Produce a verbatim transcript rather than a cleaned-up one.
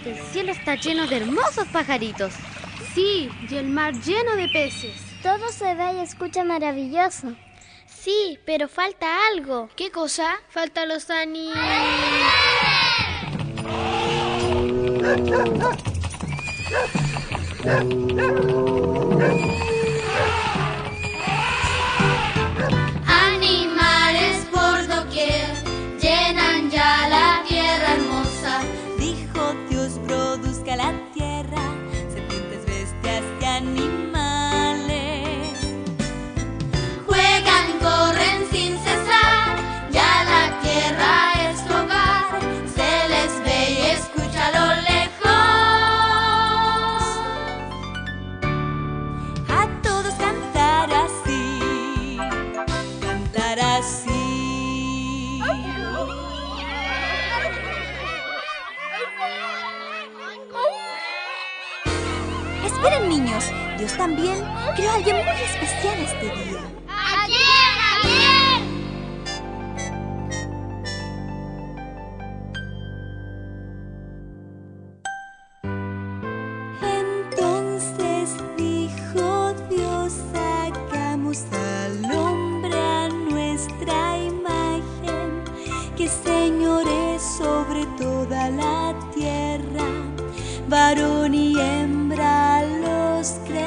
El cielo está lleno de hermosos pajaritos. Sí, y el mar lleno de peces. Todo se ve y escucha maravilloso. Sí, pero falta algo. ¿Qué cosa? Falta los ani... Animales por doquier llenan ya la tierra hermosa. Dijo Dios, produzca la tierra serpientes, bestias y animales. Juegan, corren sin cesar, ya la tierra es su hogar. Se les ve y escucha a lo lejos. A todos cantar así, cantar así. Esperen, niños, Dios también creó a alguien muy especial este día. ¿A quién? ¿A quién? Entonces dijo Dios, hagamos al hombre a nuestra imagen, que señoree sobre toda la tierra, varón y hembra los creó.